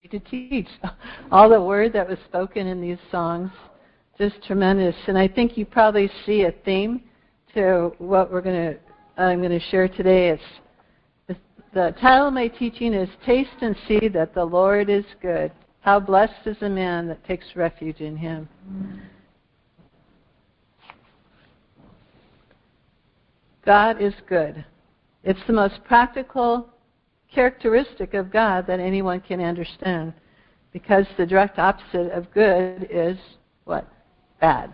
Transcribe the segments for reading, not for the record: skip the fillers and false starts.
to teach. All the word that was spoken in these songs, just tremendous. And I think you probably see a theme to what I'm going to share today. The title of my teaching is Taste and See That the Lord is Good. How blessed is the man that takes refuge in Him. God is good. It's the most practical characteristic of God that anyone can understand, because the direct opposite of good is what? Bad.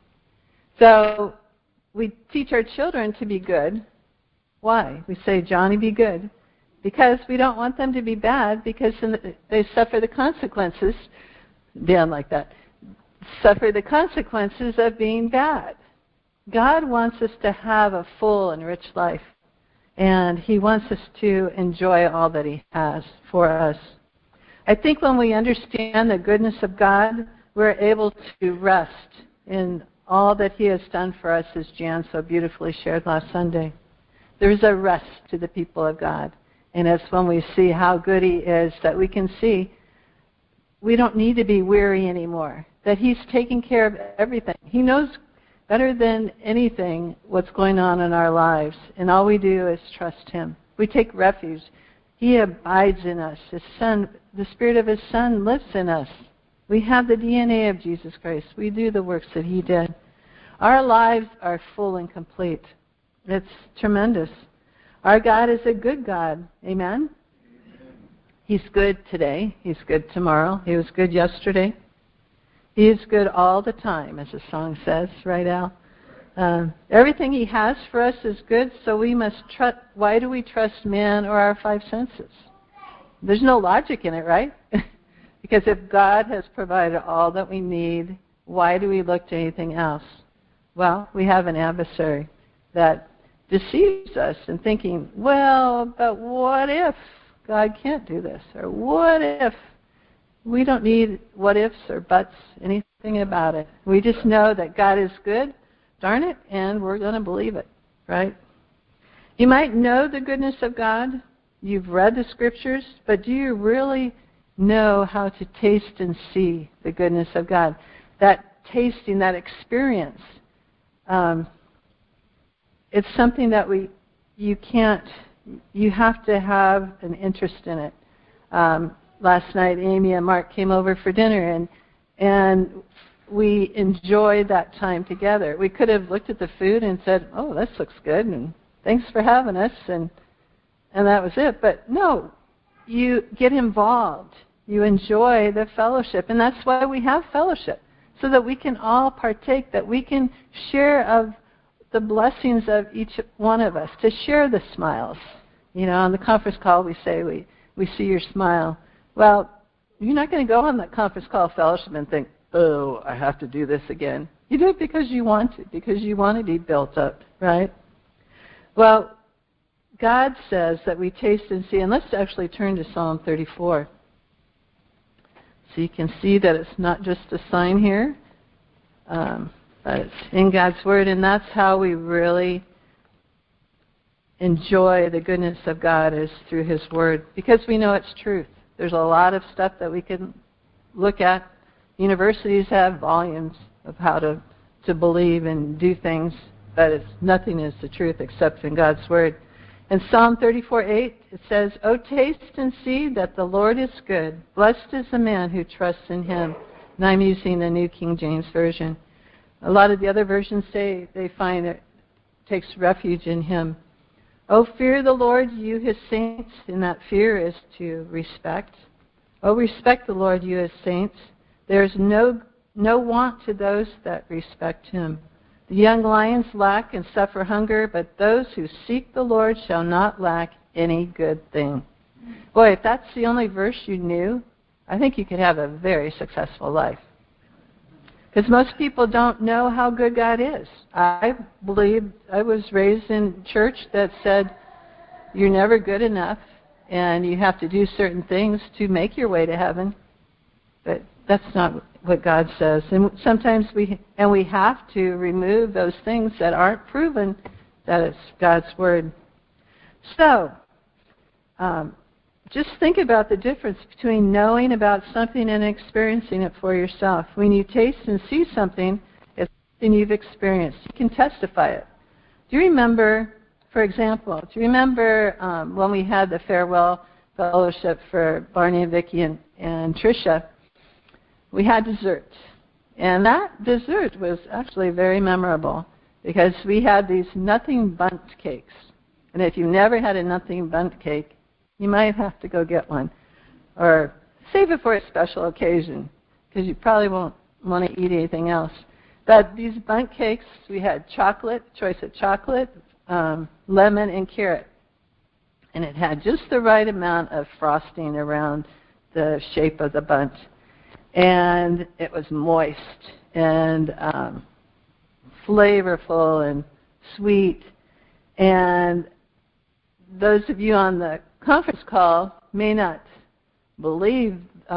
So we teach our children to be good. Why? We say, Johnny, be good. Because we don't want them to be bad, because they suffer the consequences. Dan like that. Suffer the consequences of being bad. God wants us to have a full and rich life. And He wants us to enjoy all that He has for us. I think when we understand the goodness of God, we're able to rest in all that He has done for us, as Jan so beautifully shared last Sunday. There's a rest to the people of God. And it's when we see how good He is that we can see we don't need to be weary anymore, that He's taking care of everything. He knows better than anything what's going on in our lives, and all we do is trust Him. We take refuge. He abides in us. His Son, the Spirit of His Son lives in us. We have the DNA of Jesus Christ. We do the works that He did. Our lives are full and complete. It's tremendous. Our God is a good God. Amen? He's good today. He's good tomorrow. He was good yesterday. He is good all the time, as the song says, right, Al? Everything He has for us is good, so we must trust. Why do we trust man or our five senses? There's no logic in it, right? Because if God has provided all that we need, why do we look to anything else? Well, we have an adversary that deceives us in thinking, well, but what if God can't do this? Or what if? We don't need what ifs or buts, anything about it. We just know that God is good, darn it, and we're going to believe it, right? You might know the goodness of God. You've read the Scriptures, but do you really know how to taste and see the goodness of God? That tasting, that experience, it's something that you have to have an interest in it. Last night, Amy and Mark came over for dinner, and we enjoyed that time together. We could have looked at the food and said, oh, this looks good, and thanks for having us, and that was it. But no, you get involved. You enjoy the fellowship, and that's why we have fellowship, so that we can all partake, that we can share of the blessings of each one of us, to share the smiles. You know, on the conference call we say we see your smile. Well, you're not going to go on that conference call fellowship and think, oh, I have to do this again. You do it because you want to, because you want to be built up, right? Well, God says that we taste and see, and let's actually turn to Psalm 34. So you can see that it's not just a sign here, but it's in God's Word, and that's how we really enjoy the goodness of God, is through His Word, because we know it's truth. There's a lot of stuff that we can look at. Universities have volumes of how to believe and do things, but nothing is the truth except in God's Word. In Psalm 34:8, it says, "O taste and see that the Lord is good. Blessed is the man who trusts in Him." And I'm using the New King James Version. A lot of the other versions say they find it takes refuge in Him. "Oh, fear the Lord, you His saints," and that fear is to respect. "Oh, respect the Lord, you His saints. There is no want to those that respect Him. The young lions lack and suffer hunger, but those who seek the Lord shall not lack any good thing." Boy, if that's the only verse you knew, I think you could have a very successful life. Because most people don't know how good God is. I was raised in church that said you're never good enough and you have to do certain things to make your way to heaven. But that's not what God says. And sometimes we have to remove those things that aren't proven that it's God's Word. So, just think about the difference between knowing about something and experiencing it for yourself. When you taste and see something, it's something you've experienced. You can testify it. Do you remember, for example, when we had the farewell fellowship for Barney and Vicki and Tricia? We had dessert. And that dessert was actually very memorable because we had these nothing bundt cakes. And if you've never had a nothing bundt cake, you might have to go get one. Or save it for a special occasion because you probably won't want to eat anything else. But these bundt cakes, we had chocolate, choice of chocolate, lemon, and carrot. And it had just the right amount of frosting around the shape of the bundt. And it was moist and flavorful and sweet. And those of you on the conference call may not believe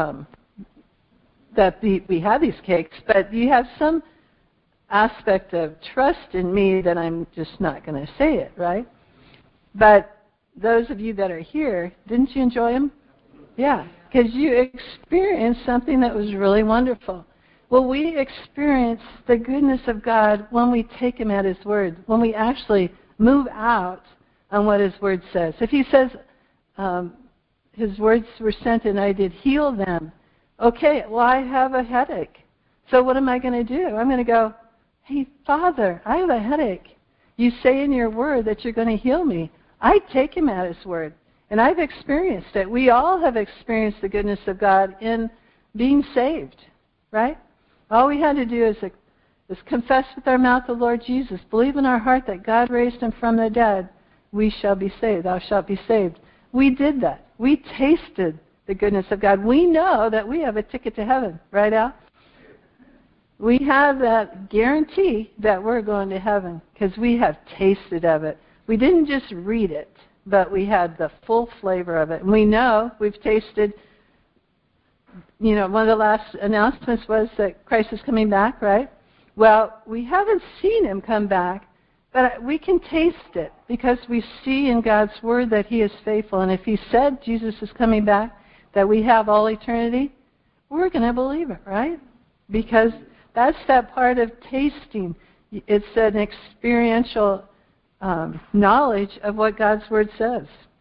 that we had these cakes, but you have some aspect of trust in me that I'm just not going to say it, right? But those of you that are here, didn't you enjoy them? Yeah, because you experienced something that was really wonderful. Well, we experience the goodness of God when we take Him at His word, when we actually move out on what His word says. If He says, His words were sent and I did heal them, okay, well, I have a headache. So what am I going to do? I'm going to go, hey, Father, I have a headache. You say in your word that you're going to heal me. I take Him at His word. And I've experienced it. We all have experienced the goodness of God in being saved, right? All we had to do is confess with our mouth the Lord Jesus, believe in our heart that God raised Him from the dead, we shall be saved, thou shalt be saved. We did that. We tasted the goodness of God. We know that we have a ticket to heaven, right, Al? We have that guarantee that we're going to heaven because we have tasted of it. We didn't just read it, but we had the full flavor of it. And we know we've tasted, one of the last announcements was that Christ is coming back, right? Well, we haven't seen Him come back, but we can taste it because we see in God's Word that He is faithful. And if He said Jesus is coming back, that we have all eternity, we're going to believe it, right? Because that's that part of tasting. It's an experiential knowledge of what God's Word says.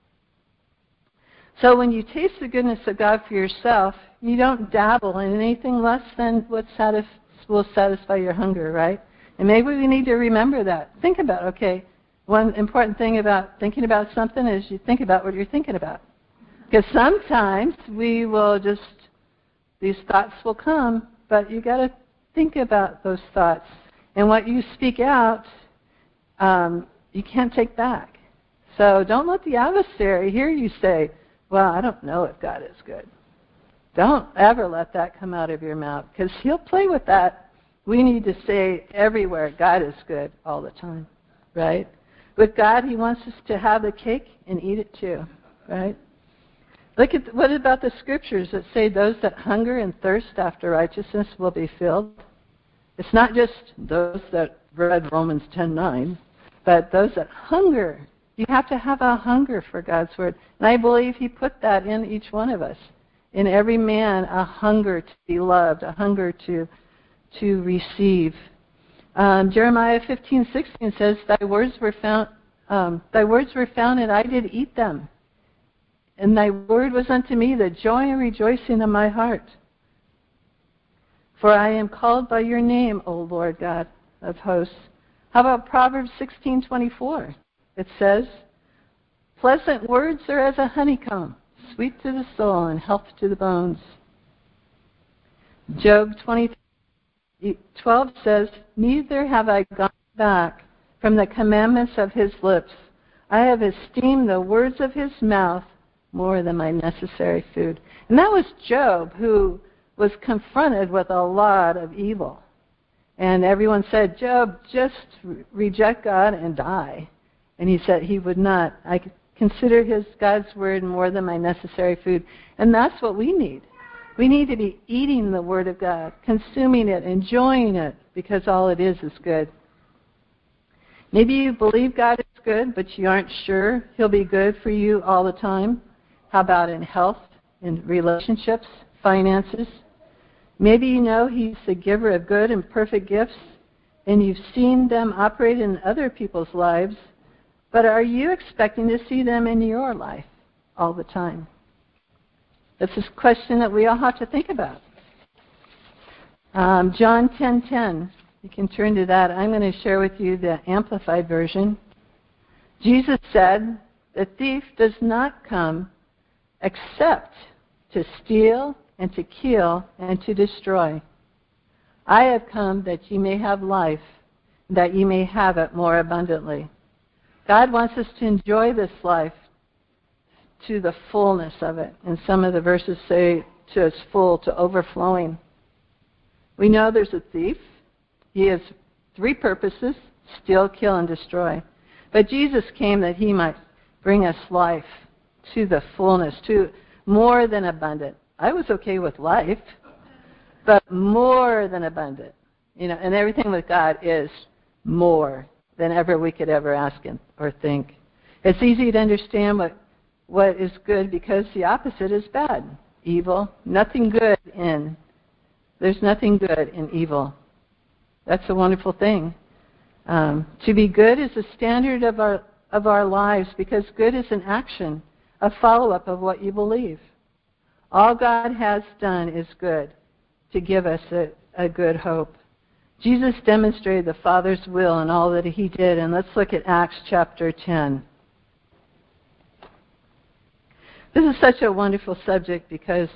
So when you taste the goodness of God for yourself, you don't dabble in anything less than what will satisfy your hunger, right? And maybe we need to remember that. Think about, okay, one important thing about thinking about something is you think about what you're thinking about. Because sometimes these thoughts will come, but you got to think about those thoughts. And what you speak out, you can't take back. So don't let the adversary hear you say, well, I don't know if God is good. Don't ever let that come out of your mouth because he'll play with that. We need to say everywhere, God is good all the time, right? With God, He wants us to have the cake and eat it too, right? Look at what about the scriptures that say those that hunger and thirst after righteousness will be filled? It's not just those that read Romans 10:9, but those that hunger. You have to have a hunger for God's Word. And I believe He put that in each one of us. In every man, a hunger to be loved, a hunger to receive. Jeremiah 15:16 says, Thy words were found, and I did eat them. And Thy word was unto me the joy and rejoicing of my heart. For I am called by Your name, O Lord God of hosts. How about Proverbs 16:24? It says, Pleasant words are as a honeycomb, sweet to the soul and health to the bones. Job 20:12 says, Neither have I gone back from the commandments of His lips. I have esteemed the words of His mouth more than my necessary food. And that was Job, who was confronted with a lot of evil. And everyone said, Job, just reject God and die. And he said he would not. I consider God's word more than my necessary food. And that's what we need. We need to be eating the Word of God, consuming it, enjoying it, because all it is good. Maybe you believe God is good, but you aren't sure He'll be good for you all the time. How about in health, in relationships, finances? Maybe you know He's the giver of good and perfect gifts, and you've seen them operate in other people's lives, but are you expecting to see them in your life all the time? That's a question that we all have to think about. John 10:10. You can turn to that. I'm going to share with you the Amplified Version. Jesus said, "The thief does not come except to steal and to kill and to destroy. I have come that ye may have life, that ye may have it more abundantly." God wants us to enjoy this life to the fullness of it. And some of the verses say to its full, to overflowing. We know there's a thief. He has three purposes: steal, kill, and destroy. But Jesus came that He might bring us life to the fullness, to more than abundant. I was okay with life, but more than abundant. And everything with God is more than ever we could ever ask or think. It's easy to understand what is good because the opposite is bad, evil. There's nothing good in evil. That's a wonderful thing. To be good is the standard of our lives because good is an action, a follow-up of what you believe. All God has done is good, to give us a good hope. Jesus demonstrated the Father's will in all that He did, and let's look at Acts chapter 10. This is such a wonderful subject because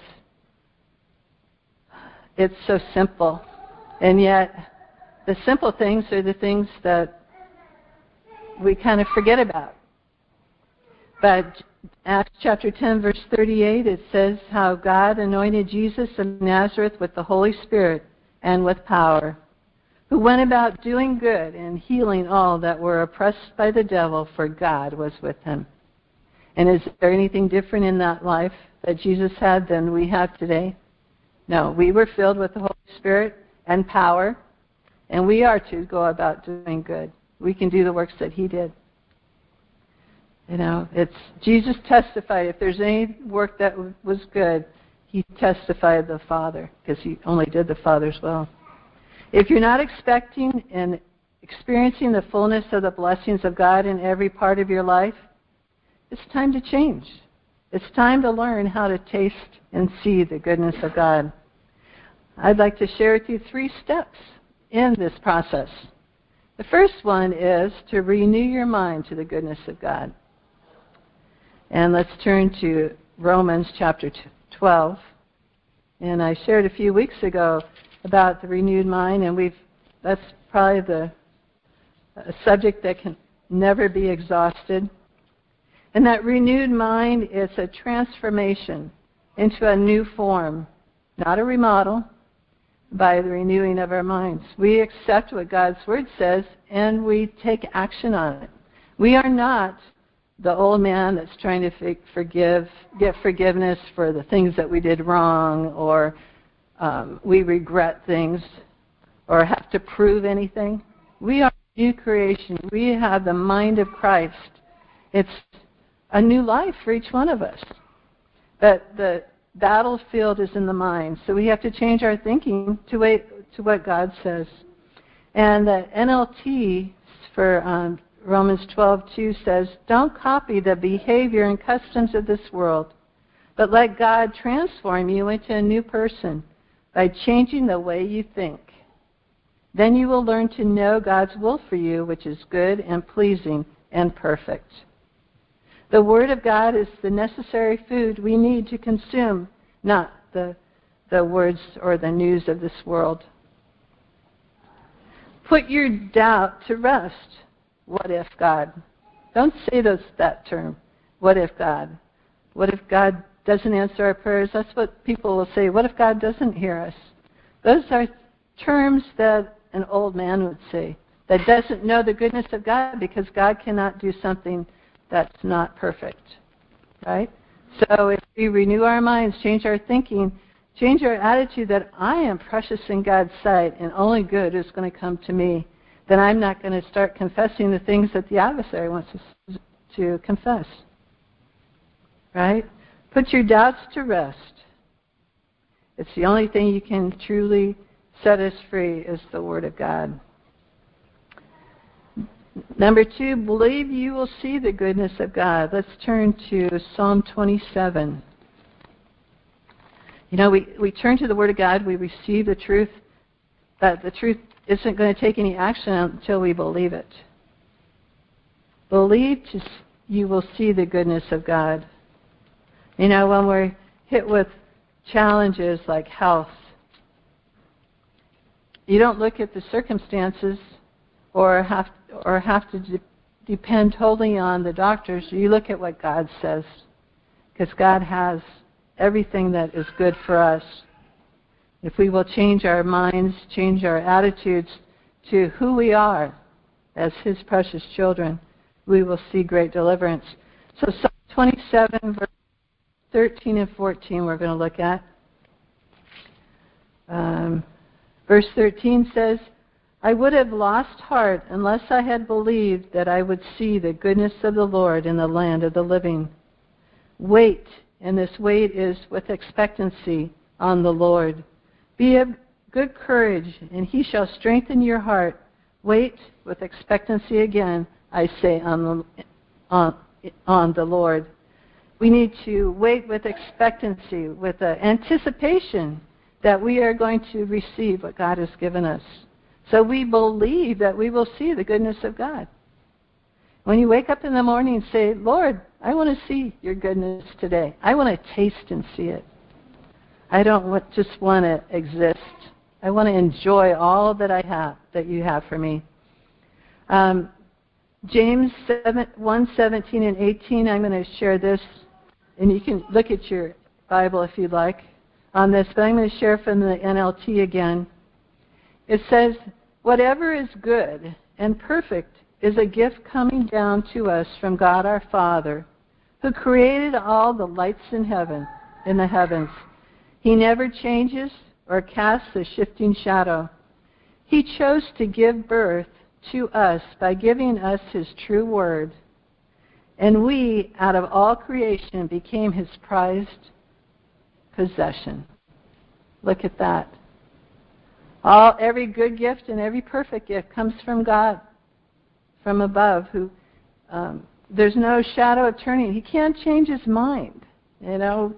it's so simple, and yet the simple things are the things that we kind of forget about. But Acts chapter 10, verse 38, it says how God anointed Jesus of Nazareth with the Holy Spirit and with power, who went about doing good and healing all that were oppressed by the devil, for God was with Him. And is there anything different in that life that Jesus had than we have today? No, we were filled with the Holy Spirit and power, and we are to go about doing good. We can do the works that He did. It's Jesus testified. If there's any work that was good, He testified the Father, because He only did the Father's will. If you're not expecting and experiencing the fullness of the blessings of God in every part of your life, it's time to change. It's time to learn how to taste and see the goodness of God. I'd like to share with you 3 steps in this process. The first one is to renew your mind to the goodness of God. And let's turn to Romans chapter 12. And I shared a few weeks ago about the renewed mind, and that's probably a subject that can never be exhausted. And that renewed mind is a transformation into a new form, not a remodel, by the renewing of our minds. We accept what God's Word says, and we take action on it. We are not the old man that's trying to get forgiveness for the things that we did wrong, or we regret things, or have to prove anything. We are a new creation. We have the mind of Christ. It's a new life for each one of us. But the battlefield is in the mind, so we have to change our thinking to what God says. And the NLT for Romans 12:2 says, "Don't copy the behavior and customs of this world, but let God transform you into a new person by changing the way you think. Then you will learn to know God's will for you, which is good and pleasing and perfect." The Word of God is the necessary food we need to consume, not the words or the news of this world. Put your doubt to rest. What if God? Don't say that term. What if God? What if God doesn't answer our prayers? That's what people will say. What if God doesn't hear us? Those are terms that an old man would say, that doesn't know the goodness of God, because God cannot do something that's not perfect, right? So if we renew our minds, change our thinking, change our attitude that I am precious in God's sight and only good is going to come to me, then I'm not going to start confessing the things that the adversary wants us to confess, right? Put your doubts to rest. It's the only thing you can truly set us free is the Word of God. Number 2, believe you will see the goodness of God. Let's turn to Psalm 27. You know, we turn to the Word of God, we receive the truth, that the truth isn't going to take any action until we believe it. Believe you will see the goodness of God. You know, when we're hit with challenges like health, you don't look at the circumstances or have to depend totally on the doctors. You look at what God says, because God has everything that is good for us. If we will change our minds, change our attitudes to who we are as His precious children, we will see great deliverance. So Psalm 27, verse 13 and 14 we're going to look at. Verse 13 says, I would have lost heart unless I had believed that I would see the goodness of the Lord in the land of the living. Wait, and this wait is with expectancy on the Lord. Be of good courage, and He shall strengthen your heart. Wait with expectancy again, I say, on the Lord. We need to wait with expectancy, with anticipation that we are going to receive what God has given us. So we believe that we will see the goodness of God. When you wake up in the morning and say, Lord, I want to see your goodness today. I want to taste and see it. I don't just want to exist. I want to enjoy all that I have, that you have for me. James 1:17 and 18, I'm going to share this, and you can look at your Bible if you'd like on this, but I'm going to share from the NLT again. It says, whatever is good and perfect is a gift coming down to us from God our Father, who created all the lights in the heavens. He never changes or casts a shifting shadow. He chose to give birth to us by giving us His true word. And we, out of all creation, became His prized possession. Look at that. Every good gift and every perfect gift comes from God, from above, who there's no shadow of turning. He can't change His mind. You know,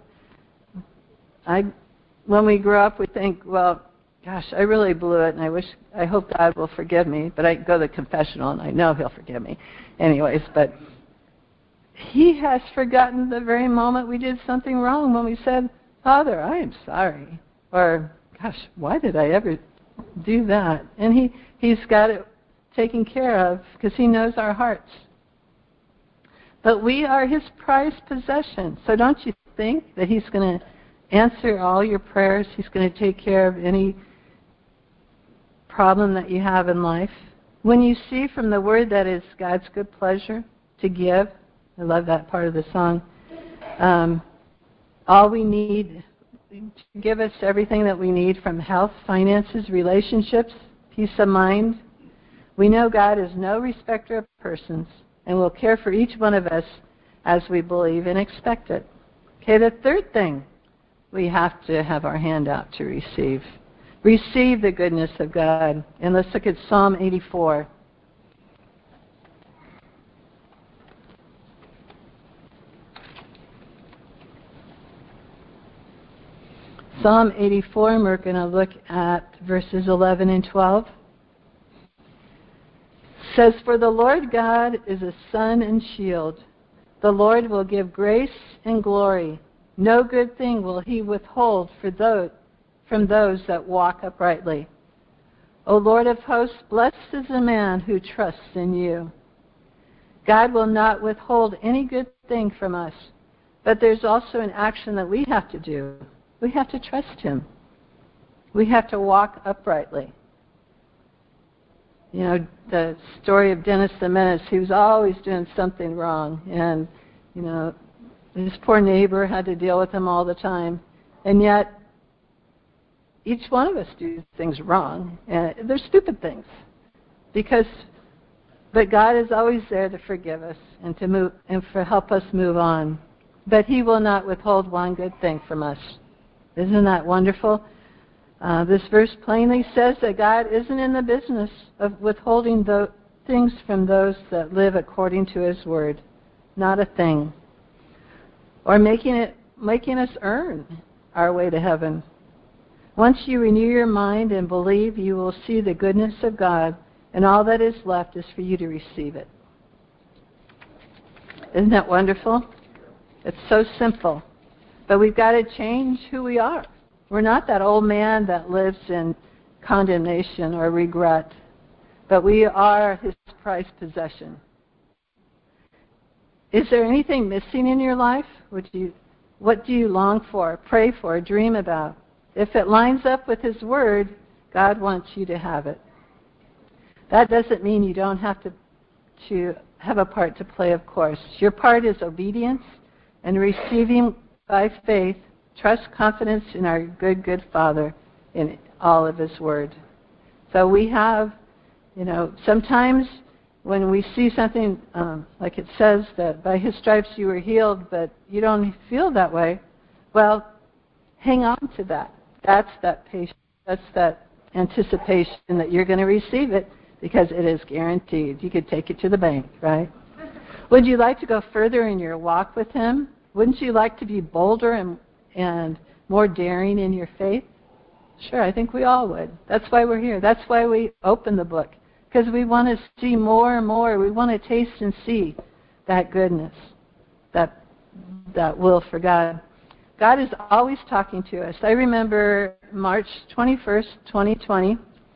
when we grow up, we think, well, gosh, I really blew it, and I hope God will forgive me. But I go to the confessional, and I know He'll forgive me. Anyways, but He has forgotten the very moment we did something wrong when we said, Father, I am sorry. Or, gosh, why did I ever do that? And He's got it taken care of because He knows our hearts. But we are His prized possession. So don't you think that He's going to answer all your prayers? He's going to take care of any problem that you have in life. When you see from the Word that it's God's good pleasure to give, I love that part of the song, all we need to give us everything that we need from health, finances, relationships, peace of mind. We know God is no respecter of persons and will care for each one of us as we believe and expect it. Okay, the third thing we have to have our hand out to receive. Receive the goodness of God. And let's look at Psalm 84. Psalm 84, and we're going to look at verses 11 and 12. It says, for the Lord God is a sun and shield. The Lord will give grace and glory. No good thing will He withhold from those that walk uprightly. O Lord of hosts, blessed is the man who trusts in you. God will not withhold any good thing from us, but there's also an action that we have to do. We have to trust Him. We have to walk uprightly. You know, the story of Dennis the Menace, he was always doing something wrong. And, you know, his poor neighbor had to deal with him all the time. And yet, each one of us do things wrong. And they're stupid things. But God is always there to forgive us and to help us move on. but He will not withhold one good thing from us. Isn't that wonderful? This verse plainly says that God isn't in the business of withholding things from those that live according to His word. Not a thing. Or making us earn our way to heaven. Once you renew your mind and believe, you will see the goodness of God, and all that is left is for you to receive it. Isn't that wonderful? It's so simple. But we've got to change who we are. We're not that old man that lives in condemnation or regret, but we are His prized possession. Is there anything missing in your life? What do you long for, pray for, dream about? If it lines up with His word, God wants you to have it. That doesn't mean you don't have to have a part to play, of course. Your part is obedience and receiving by faith, trust, confidence in our good Father in all of His word. So we have, sometimes when we see something, like it says that by His stripes you were healed, but you don't feel that way, well, hang on to that. That's that patience. That's that anticipation that you're going to receive it because it is guaranteed. You could take it to the bank, right? Would you like to go further in your walk with Him? Wouldn't you like to be bolder and more daring in your faith? Sure, I think we all would. That's why we're here. That's why we open the book, because we want to see more and more. We want to taste and see that goodness, that will for God. God is always talking to us. I remember March 21st, 2020,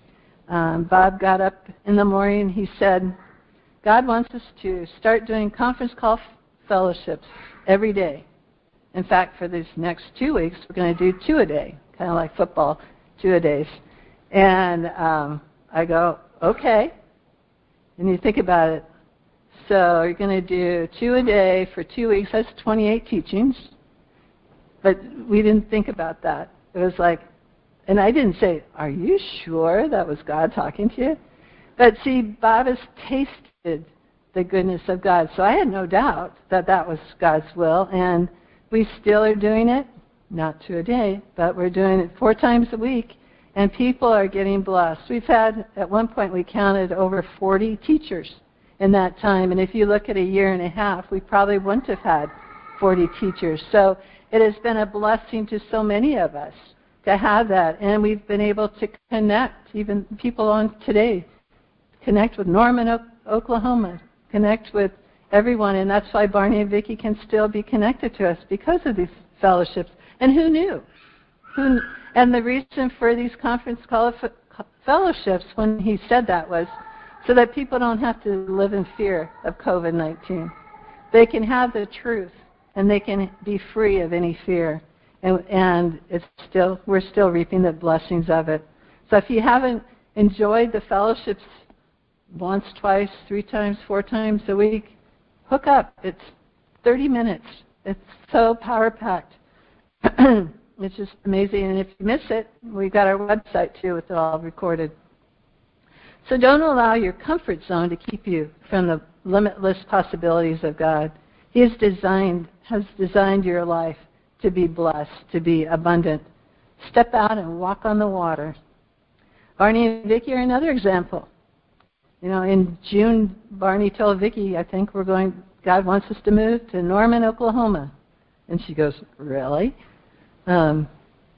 Bob got up in the morning and he said, God wants us to start doing conference call fellowships every day. In fact, for these next 2 weeks, we're going to do 2 a day, kind of like football, 2-a-days. And I go, okay. And you think about it. So you're going to do 2 a day for 2 weeks. That's 28 teachings. But we didn't think about that. It was like, and I didn't say, are you sure that was God talking to you? But see, Bob has tasted the goodness of God. So I had no doubt that that was God's will. And we still are doing it, not 2 a day, but we're doing it 4 times a week. And people are getting blessed. We've had, at one point we counted over 40 teachers in that time. And if you look at a year and a half, we probably wouldn't have had 40 teachers. So it has been a blessing to so many of us to have that. And we've been able to connect, even people on today, connect with Norman, Oklahoma, connect with everyone. And that's why Barney and Vicki can still be connected to us because of these fellowships. And who knew? And the reason for these conference call fellowships, when he said that, was so that people don't have to live in fear of COVID-19. They can have the truth, and they can be free of any fear. And we're still reaping the blessings of it. So if you haven't enjoyed the fellowships once, twice, 3 times, 4 times a week, hook up. It's 30 minutes. It's so power-packed. It's just amazing. And if you miss it, we've got our website, too, with it all recorded. So don't allow your comfort zone to keep you from the limitless possibilities of God. He has designed your life to be blessed, to be abundant. Step out and walk on the water. Barney and Vicki are another example. In June, Barney told Vicki, I think God wants us to move to Norman, Oklahoma. And she goes, really? And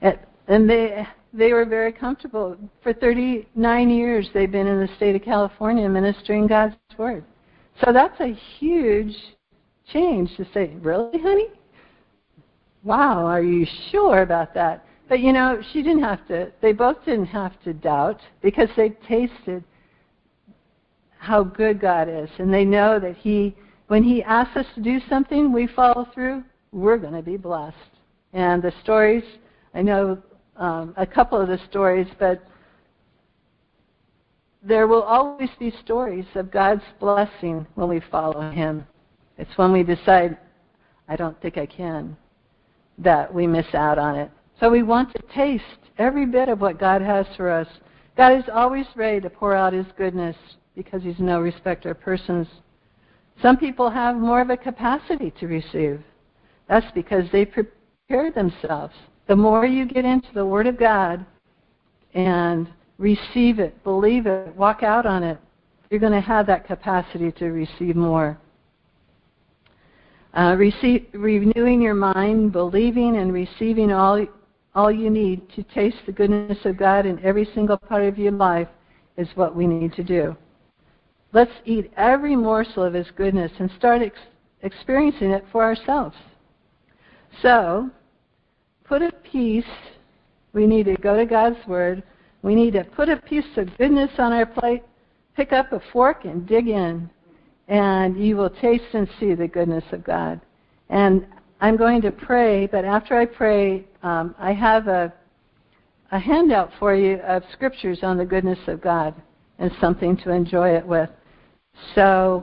they were very comfortable. For 39 years, they've been in the state of California ministering God's Word. So that's a huge change to say, really, honey? Wow, are you sure about that? But, she didn't have to, they both didn't have to doubt because they tasted how good God is. And they know that when He asks us to do something, we follow through, we're going to be blessed. And the stories, I know a couple of the stories, but there will always be stories of God's blessing when we follow Him. It's when we decide, I don't think I can, that we miss out on it. So we want to taste every bit of what God has for us. God is always ready to pour out His goodness because He's no respecter of persons. Some people have more of a capacity to receive. That's because they prepared themselves. The more you get into the Word of God and receive it, believe it, walk out on it, you're going to have that capacity to receive more. Renewing your mind, believing and receiving all you need to taste the goodness of God in every single part of your life is what we need to do. Let's eat every morsel of His goodness and start experiencing it for ourselves. So, put a piece, we need to go to God's Word, we need to put a piece of goodness on our plate, pick up a fork and dig in, and you will taste and see the goodness of God. And I'm going to pray, but after I pray, I have a handout for you of scriptures on the goodness of God and something to enjoy it with. So,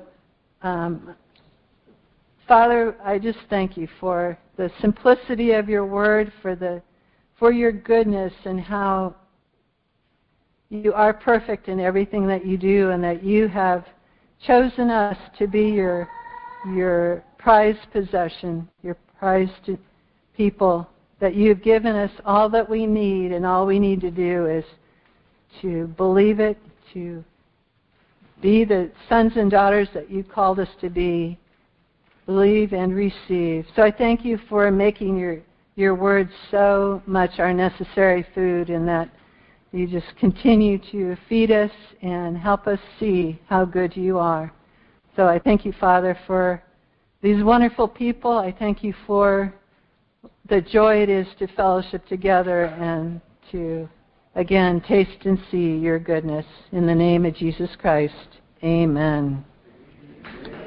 Father, I just thank you for the simplicity of your word, for your goodness and how you are perfect in everything that you do, and that you have chosen us to be your prized possession, your prized people, that you've given us all that we need, and all we need to do is to believe it, to be the sons and daughters that you called us to be, believe and receive. So I thank you for making your words so much our necessary food, and that you just continue to feed us and help us see how good you are. So I thank you, Father, for these wonderful people. I thank you for the joy it is to fellowship together and to, again, taste and see your goodness. In the name of Jesus Christ, amen.